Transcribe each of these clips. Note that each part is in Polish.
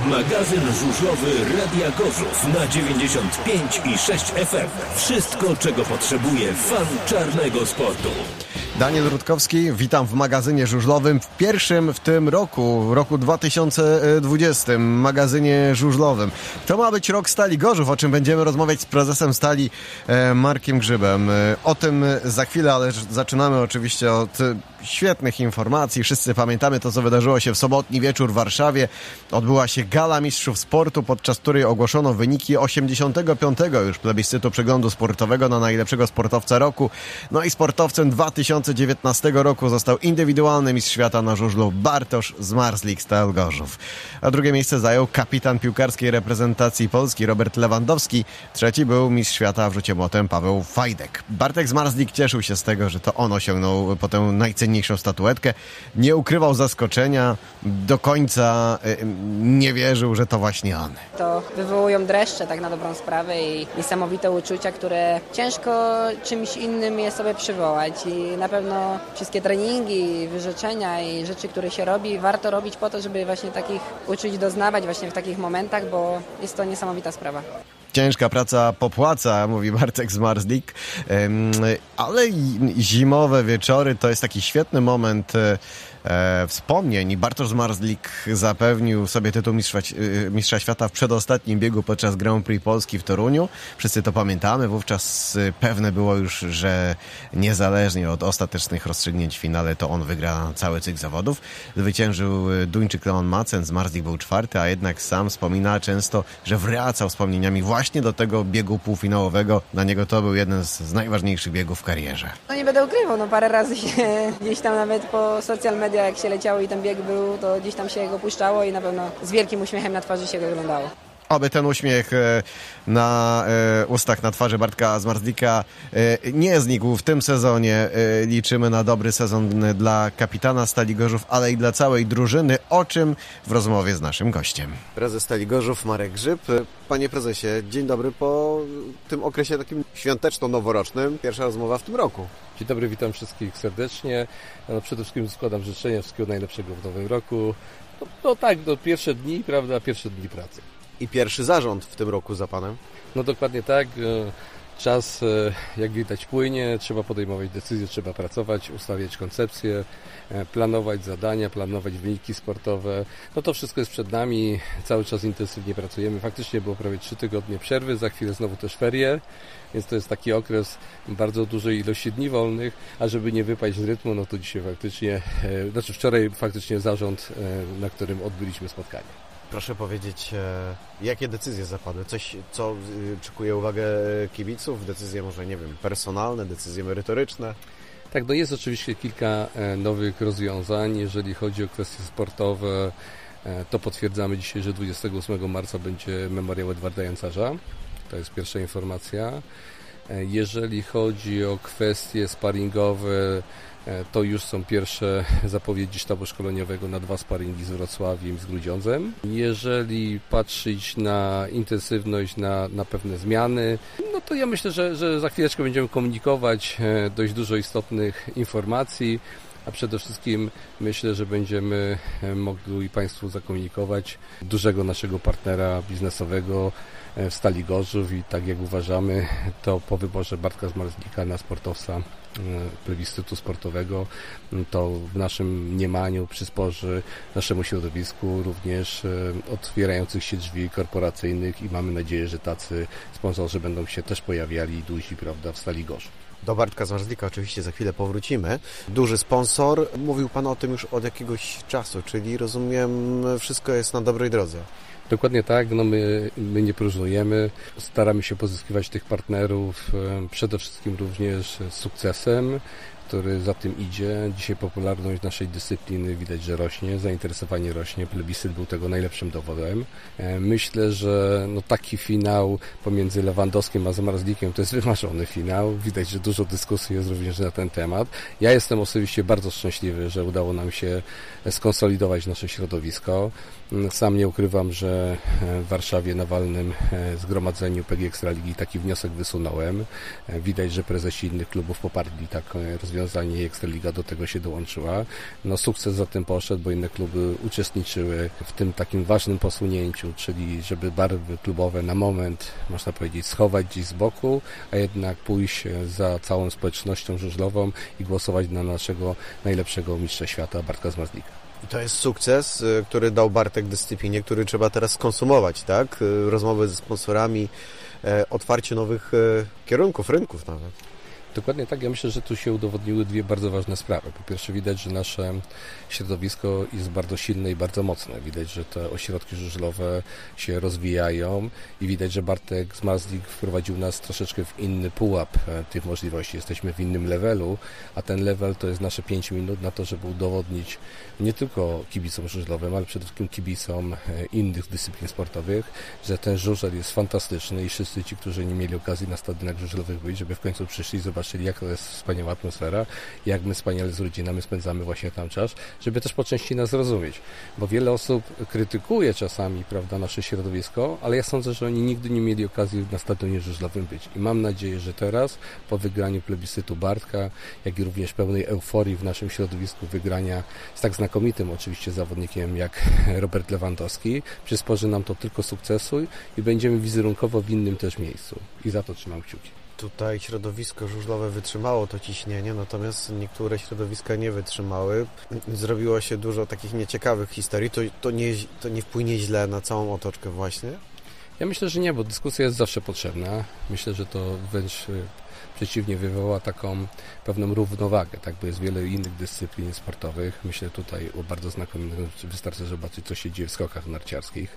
Magazyn żużlowy Radia Gorzów na 95,6 FM. Wszystko, czego potrzebuje fan czarnego sportu. Daniel Rutkowski, witam w magazynie żużlowym, w pierwszym w tym roku 2020, magazynie żużlowym. To ma być rok Stali Gorzów, o czym będziemy rozmawiać z prezesem Stali Markiem Grzybem. O tym za chwilę, ale zaczynamy oczywiście od świetnych informacji. Wszyscy pamiętamy to, co wydarzyło się w sobotni wieczór w Warszawie. Odbyła się Gala Mistrzów Sportu, podczas której ogłoszono wyniki 85. już plebiscytu przeglądu sportowego na najlepszego sportowca roku. No i sportowcem 2019 roku został indywidualny mistrz świata na żużlu Bartosz Zmarzlik, Stal Gorzów. A drugie miejsce zajął kapitan piłkarskiej reprezentacji Polski Robert Lewandowski. Trzeci był mistrz świata w rzucie młotem Paweł Fajdek. Bartek Zmarzlik cieszył się z tego, że to on osiągnął po tę najcenniejszą statuetkę. Nie ukrywał zaskoczenia. Do końca nie wierzył, że to właśnie on. To wywołują dreszcze tak na dobrą sprawę i niesamowite uczucia, które ciężko czymś innym je sobie przywołać. I na pewno wszystkie treningi, wyrzeczenia i rzeczy, które się robi, warto robić po to, żeby właśnie takich uczuć doznawać właśnie w takich momentach, bo jest to niesamowita sprawa. Ciężka praca popłaca, mówi Bartek Zmarzlik, ale zimowe wieczory to jest taki świetny moment wspomnień i Bartosz Zmarzlik zapewnił sobie tytuł mistrza świata w przedostatnim biegu podczas Grand Prix Polski w Toruniu. Wszyscy to pamiętamy. Wówczas pewne było już, że niezależnie od ostatecznych rozstrzygnięć w finale to on wygra cały cykl zawodów. Zwyciężył Duńczyk Leon Macen, Zmarzlik był czwarty, a jednak sam wspomina często, że wracał wspomnieniami właśnie do tego biegu półfinałowego. Dla niego to był jeden z najważniejszych biegów w karierze. No nie będę ukrywał, parę razy się gdzieś tam nawet po social media, jak się leciało i ten bieg był, to gdzieś tam się go puszczało i na pewno z wielkim uśmiechem na twarzy się go oglądało. Oby ten uśmiech na ustach, na twarzy Bartka Zmarzlika nie znikł w tym sezonie. Liczymy na dobry sezon dla kapitana Stali Gorzów, ale i dla całej drużyny, o czym w rozmowie z naszym gościem. Prezes Stali Gorzów Marek Grzyb. Panie prezesie, dzień dobry po tym okresie takim świąteczno-noworocznym. Pierwsza rozmowa w tym roku. Dzień dobry, witam wszystkich serdecznie. Przede wszystkim składam życzenia wszystkiego najlepszego w nowym roku. Pierwsze dni, prawda, pierwsze dni pracy. I pierwszy zarząd w tym roku za panem? No dokładnie tak. Czas, jak widać, płynie. Trzeba podejmować decyzje, trzeba pracować, ustawiać koncepcje, planować zadania, planować wyniki sportowe. No to wszystko jest przed nami. Cały czas intensywnie pracujemy. Faktycznie było prawie 3 tygodnie przerwy. Za chwilę znowu też ferie. Więc to jest taki okres bardzo dużej ilości dni wolnych, a żeby nie wypaść z rytmu, no to dzisiaj wczoraj faktycznie zarząd, na którym odbyliśmy spotkanie. Proszę powiedzieć, jakie decyzje zapadły? Coś, co przykuje uwagę kibiców? Decyzje może, nie wiem, personalne, decyzje merytoryczne? Tak, no jest oczywiście kilka nowych rozwiązań. Jeżeli chodzi o kwestie sportowe, to potwierdzamy dzisiaj, że 28 marca będzie memoriał Edwarda Jancarza. To jest pierwsza informacja. Jeżeli chodzi o kwestie sparingowe, to już są pierwsze zapowiedzi sztabu szkoleniowego na 2 sparingi z Wrocławiem i z Grudziądzem. Jeżeli patrzeć na intensywność, na pewne zmiany, no to ja myślę, że za chwileczkę będziemy komunikować dość dużo istotnych informacji, a przede wszystkim myślę, że będziemy mogli Państwu zakomunikować dużego naszego partnera biznesowego w Stali Gorzów i tak jak uważamy, to po wyborze Bartka Zmarzlika na sportowca plebiscytu sportowego, to w naszym mniemaniu przysporzy naszemu środowisku również otwierających się drzwi korporacyjnych i mamy nadzieję, że tacy sponsorzy będą się też pojawiali duzi, prawda, w Stali Gorzów. Do Bartka Zmarzlika oczywiście za chwilę powrócimy. Duży sponsor, mówił Pan o tym już od jakiegoś czasu, czyli rozumiem, wszystko jest na dobrej drodze. Dokładnie tak, my nie próżnujemy, staramy się pozyskiwać tych partnerów przede wszystkim również z sukcesem, który za tym idzie. Dzisiaj popularność naszej dyscypliny widać, że rośnie, zainteresowanie rośnie, plebiscyt był tego najlepszym dowodem. Myślę, że taki finał pomiędzy Lewandowskim a Zmarzlikiem to jest wymarzony finał. Widać, że dużo dyskusji jest również na ten temat. Ja jestem osobiście bardzo szczęśliwy, że udało nam się skonsolidować nasze środowisko. Sam nie ukrywam, że że w Warszawie na walnym zgromadzeniu PGE Ekstraligi taki wniosek wysunąłem. Widać, że prezesi innych klubów poparli takie rozwiązanie i Ekstraliga do tego się dołączyła. No sukces za tym poszedł, bo inne kluby uczestniczyły w tym takim ważnym posunięciu, czyli żeby barwy klubowe na moment, można powiedzieć, schować gdzieś z boku, a jednak pójść za całą społecznością żużlową i głosować na naszego najlepszego mistrza świata, Bartka Zmarzlika. I to jest sukces, który dał Bartek dyscyplinie, który trzeba teraz skonsumować, tak? Rozmowy ze sponsorami, otwarcie nowych kierunków, rynków nawet. Dokładnie tak. Ja myślę, że tu się udowodniły dwie bardzo ważne sprawy. Po pierwsze widać, że nasze środowisko jest bardzo silne i bardzo mocne. Widać, że te ośrodki żużlowe się rozwijają i widać, że Bartek Zmarzlik wprowadził nas troszeczkę w inny pułap tych możliwości. Jesteśmy w innym levelu, a ten level to jest nasze 5 minut na to, żeby udowodnić nie tylko kibicom żużlowym, ale przede wszystkim kibicom innych dyscyplin sportowych, że ten żużel jest fantastyczny i wszyscy ci, którzy nie mieli okazji na stadionach żużlowych być, żeby w końcu przyszli i zobaczyli, jak to jest wspaniała atmosfera, jak my wspaniale z rodzinami spędzamy właśnie tam czas, żeby też po części nas zrozumieć. Bo wiele osób krytykuje czasami, prawda, nasze środowisko, ale ja sądzę, że oni nigdy nie mieli okazji na stadionie żużlowym być. I mam nadzieję, że teraz, po wygraniu plebiscytu Bartka, jak i również pełnej euforii w naszym środowisku wygrania z tak znakomitym oczywiście zawodnikiem jak Robert Lewandowski, przysporzy nam to tylko sukcesu i będziemy wizerunkowo w innym też miejscu. I za to trzymam kciuki. Tutaj środowisko żużlowe wytrzymało to ciśnienie, natomiast niektóre środowiska nie wytrzymały. Zrobiło się dużo takich nieciekawych historii. To nie wpłynie źle na całą otoczkę właśnie? Ja myślę, że nie, bo dyskusja jest zawsze potrzebna. Myślę, że to wręcz przeciwnie wywoła taką pewną równowagę, tak, bo jest wiele innych dyscyplin sportowych. Myślę tutaj o bardzo znakomitym, wystarczy zobaczyć, co się dzieje w skokach narciarskich.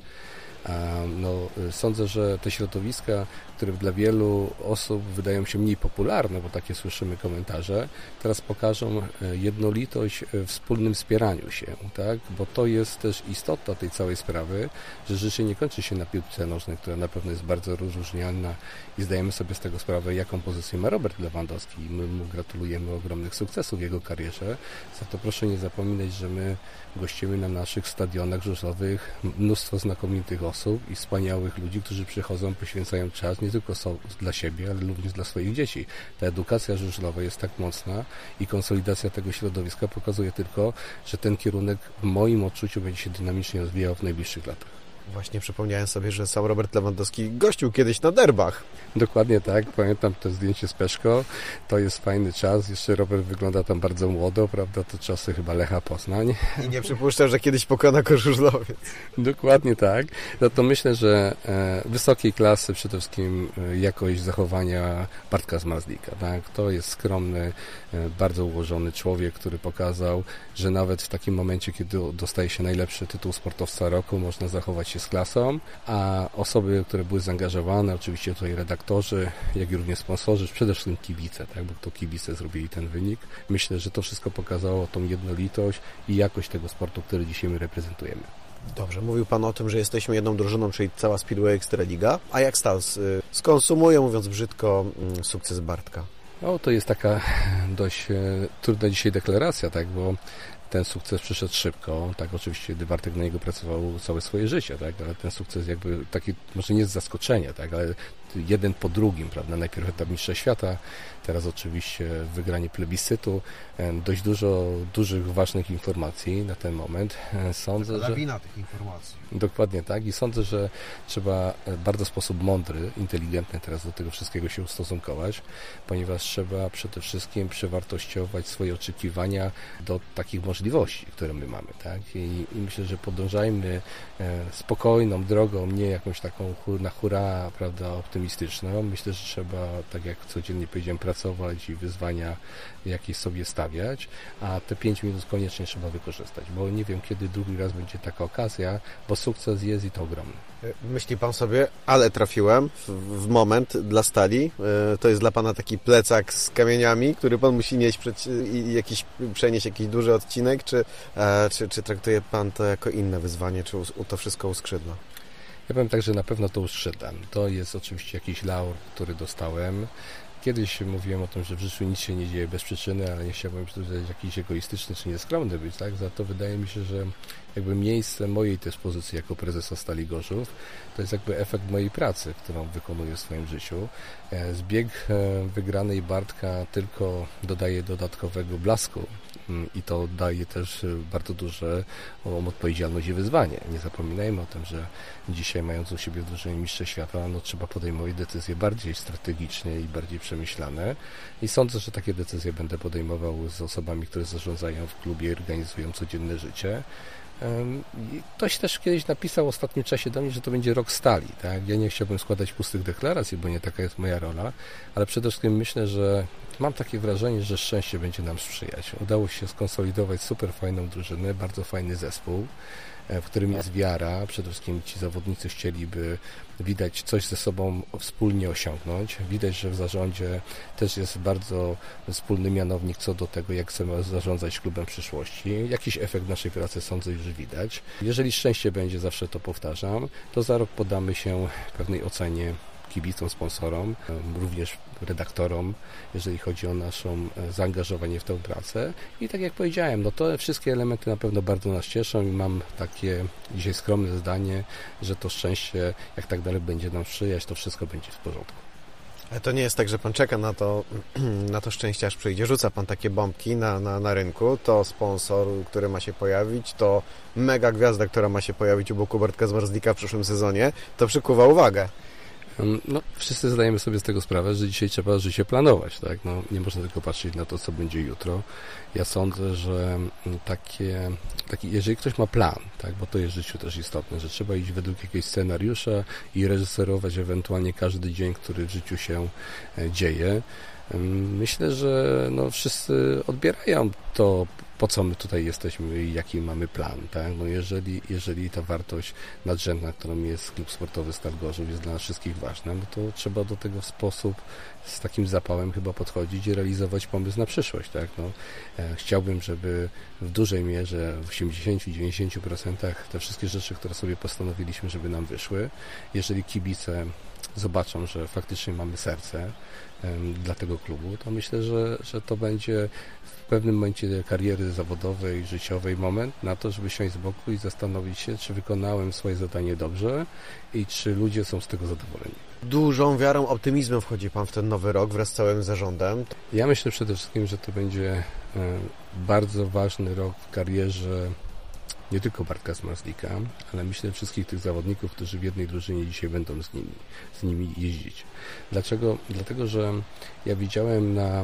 Sądzę, że te środowiska, które dla wielu osób wydają się mniej popularne, bo takie słyszymy komentarze, teraz pokażą jednolitość w wspólnym wspieraniu się, tak? Bo to jest też istota tej całej sprawy, że życie nie kończy się na piłce nożnej, która na pewno jest bardzo rozróżnialna i zdajemy sobie z tego sprawę, jaką pozycję ma Robert Lewandowski i my mu gratulujemy ogromnych sukcesów w jego karierze. Za to proszę nie zapominać, że my gościmy na naszych stadionach żużlowych mnóstwo znakomitych osób i wspaniałych ludzi, którzy przychodzą, poświęcają czas nie tylko dla siebie, ale również dla swoich dzieci. Ta edukacja żużlowa jest tak mocna i konsolidacja tego środowiska pokazuje tylko, że ten kierunek w moim odczuciu będzie się dynamicznie rozwijał w najbliższych latach. Właśnie przypomniałem sobie, że sam Robert Lewandowski gościł kiedyś na derbach. Dokładnie tak, pamiętam to zdjęcie z Peszko, to jest fajny czas, jeszcze Robert wygląda tam bardzo młodo, prawda, to czasy chyba Lecha Poznań. I nie przypuszczam, że kiedyś pokona go żużlowiec. Dokładnie tak, no to myślę, że wysokiej klasy przede wszystkim jakość zachowania Bartka Zmarzlika, tak, to jest skromny, bardzo ułożony człowiek, który pokazał, że nawet w takim momencie, kiedy dostaje się najlepszy tytuł sportowca roku, można zachować się z klasą, a osoby, które były zaangażowane, oczywiście tutaj redaktorzy, jak i również sponsorzy, przede wszystkim kibice, tak, bo to kibice zrobili ten wynik. Myślę, że to wszystko pokazało tą jednolitość i jakość tego sportu, który dzisiaj my reprezentujemy. Dobrze, mówił Pan o tym, że jesteśmy jedną drużyną, czyli cała Speedway Ekstraliga. A jak Stals skonsumuje, mówiąc brzydko, sukces Bartka? No, to jest taka dość trudna dzisiaj deklaracja, tak, bo ten sukces przyszedł szybko, tak, oczywiście gdy Bartek na niego pracował całe swoje życie, tak, ale ten sukces jakby taki, może nie z zaskoczenia, tak, ale jeden po drugim, prawda, najpierw etap mistrza świata, teraz oczywiście wygranie plebiscytu, dość dużo dużych, ważnych informacji na ten moment. Sądzę, lawina tych informacji. Dokładnie tak i sądzę, że trzeba w bardzo sposób mądry, inteligentny teraz do tego wszystkiego się ustosunkować, ponieważ trzeba przede wszystkim przewartościować swoje oczekiwania do takich możliwości, które my mamy, tak, i myślę, że podążajmy spokojną drogą, nie jakąś taką na hura, prawda, optymistyczną. Myślę, że trzeba, tak jak codziennie powiedziałem, pracować i wyzwania jakieś sobie stawiać, a te 5 minut koniecznie trzeba wykorzystać, bo nie wiem, kiedy drugi raz będzie taka okazja, bo sukces jest i to ogromny. Myśli Pan sobie, ale trafiłem w moment dla Stali. To jest dla Pana taki plecak z kamieniami, który Pan musi nieść i przenieść jakiś duży odcinek, czy traktuje Pan to jako inne wyzwanie, czy to wszystko uskrzydla? Ja powiem tak, że na pewno to uskrzydlam. To jest oczywiście jakiś laur, który dostałem. Kiedyś mówiłem o tym, że w życiu nic się nie dzieje bez przyczyny, ale nie chciałbym tutaj jakiś egoistyczny czy nieskromny być, tak? Za to wydaje mi się, że jakby miejsce mojej też pozycji jako prezesa Stali Gorzów to jest jakby efekt mojej pracy, którą wykonuję w swoim życiu. Zbieg wygranej Bartka tylko dodaje dodatkowego blasku i to daje też bardzo duże odpowiedzialność i wyzwanie. Nie zapominajmy o tym, że dzisiaj, mając u siebie w drużynie mistrza świata, trzeba podejmować decyzje bardziej strategiczne i bardziej przemyślane i sądzę, że takie decyzje będę podejmował z osobami, które zarządzają w klubie i organizują codzienne życie. Ktoś też kiedyś napisał w ostatnim czasie do mnie, że to będzie rok stali. Tak? Ja nie chciałbym składać pustych deklaracji, bo nie taka jest moja rola, ale przede wszystkim myślę, że mam takie wrażenie, że szczęście będzie nam sprzyjać. Udało się skonsolidować super fajną drużynę, bardzo fajny zespół, w którym jest wiara. Przede wszystkim ci zawodnicy chcieliby widać coś ze sobą wspólnie osiągnąć. Widać, że w zarządzie też jest bardzo wspólny mianownik co do tego, jak chcemy zarządzać klubem przyszłości. Jakiś efekt naszej pracy sądzę już widać. Jeżeli szczęście będzie, zawsze to powtarzam, to za rok poddamy się pewnej ocenie kibicom, sponsorom, również redaktorom, jeżeli chodzi o naszą zaangażowanie w tę pracę. I tak jak powiedziałem, to wszystkie elementy na pewno bardzo nas cieszą i mam takie dzisiaj skromne zdanie, że to szczęście, jak tak dalej będzie nam sprzyjać, to wszystko będzie w porządku. Ale to nie jest tak, że pan czeka na to szczęście, aż przyjdzie. Rzuca pan takie bombki na rynku, to sponsor, który ma się pojawić, to mega gwiazda, która ma się pojawić u boku Bartka Zmarzlika w przyszłym sezonie, to przykuwa uwagę. Wszyscy zdajemy sobie z tego sprawę, że dzisiaj trzeba życie planować, tak? Nie można tylko patrzeć na to, co będzie jutro. Ja sądzę, że jeżeli ktoś ma plan, tak? Bo to jest w życiu też istotne, że trzeba iść według jakiegoś scenariusza i reżyserować ewentualnie każdy dzień, który w życiu się dzieje. Myślę, że wszyscy odbierają to, po co my tutaj jesteśmy i jaki mamy plan, tak? Jeżeli ta wartość nadrzędna, którą jest klub sportowy Stal Gorzów, jest dla nas wszystkich ważna, to trzeba do tego w sposób z takim zapałem chyba podchodzić i realizować pomysł na przyszłość, tak? Chciałbym, żeby w dużej mierze, w 80-90% te wszystkie rzeczy, które sobie postanowiliśmy, żeby nam wyszły. Jeżeli kibice zobaczą, że faktycznie mamy serce dla tego klubu, to myślę, że to będzie w pewnym momencie kariery zawodowej, życiowej moment na to, żeby siąść z boku i zastanowić się, czy wykonałem swoje zadanie dobrze i czy ludzie są z tego zadowoleni. Dużą wiarą, optymizmem wchodzi pan w ten nowy rok wraz z całym zarządem. Ja myślę przede wszystkim, że to będzie bardzo ważny rok w karierze nie tylko Bartka Zmarzlika, ale myślę wszystkich tych zawodników, którzy w jednej drużynie dzisiaj będą z nimi jeździć. Dlaczego? Dlatego, że ja widziałem na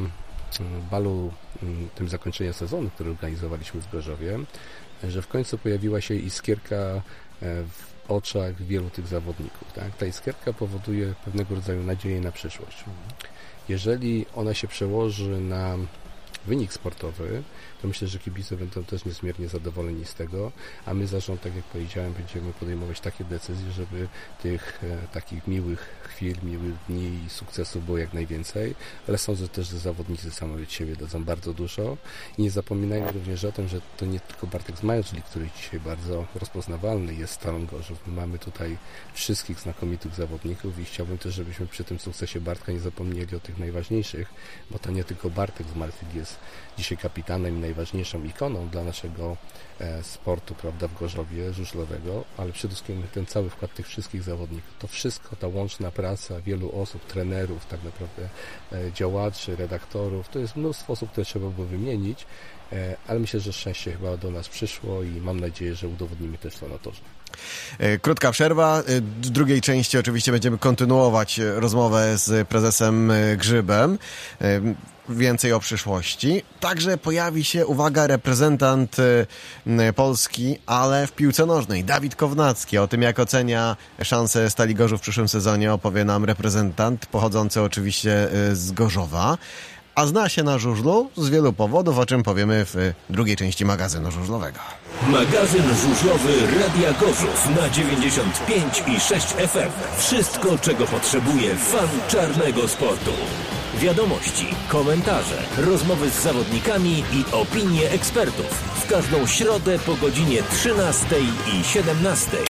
balu tym zakończenia sezonu, który organizowaliśmy w Gorzowie, że w końcu pojawiła się iskierka w oczach wielu tych zawodników. Tak? Ta iskierka powoduje pewnego rodzaju nadzieję na przyszłość. Jeżeli ona się przełoży na wynik sportowy, to myślę, że kibice będą też niezmiernie zadowoleni z tego, a my zarząd, tak jak powiedziałem, będziemy podejmować takie decyzje, żeby tych takich miłych chwil, miłych dni i sukcesów było jak najwięcej, ale sądzę też, że zawodnicy sami od siebie dadzą bardzo dużo i nie zapominajmy również o tym, że to nie tylko Bartek Zmarzlik, który dzisiaj bardzo rozpoznawalny jest Stalą Gorzów. My mamy tutaj wszystkich znakomitych zawodników i chciałbym też, żebyśmy przy tym sukcesie Bartka nie zapomnieli o tych najważniejszych, bo to nie tylko Bartek Zmarzlik jest dzisiaj kapitanem i najważniejszą ikoną dla naszego sportu, prawda, w Gorzowie żużlowego, ale przede wszystkim ten cały wkład tych wszystkich zawodników, to wszystko, ta łączna praca wielu osób, trenerów, tak naprawdę działaczy, redaktorów, to jest mnóstwo osób, które trzeba było wymienić, ale myślę, że szczęście chyba do nas przyszło i mam nadzieję, że udowodnimy też to na torze. Krótka przerwa. W drugiej części oczywiście będziemy kontynuować rozmowę z prezesem Grzybem. Więcej o przyszłości. Także pojawi się, uwaga, reprezentant Polski, ale w piłce nożnej. Dawid Kownacki. O tym, jak ocenia szanse Stali Gorzów w przyszłym sezonie, opowie nam reprezentant pochodzący oczywiście z Gorzowa. A zna się na żużlu z wielu powodów, o czym powiemy w drugiej części magazynu żużlowego. Magazyn żużlowy Radia Gorzów na 95,6 FM. Wszystko, czego potrzebuje fan czarnego sportu. Wiadomości, komentarze, rozmowy z zawodnikami i opinie ekspertów. W każdą środę po godzinie 13 i 17.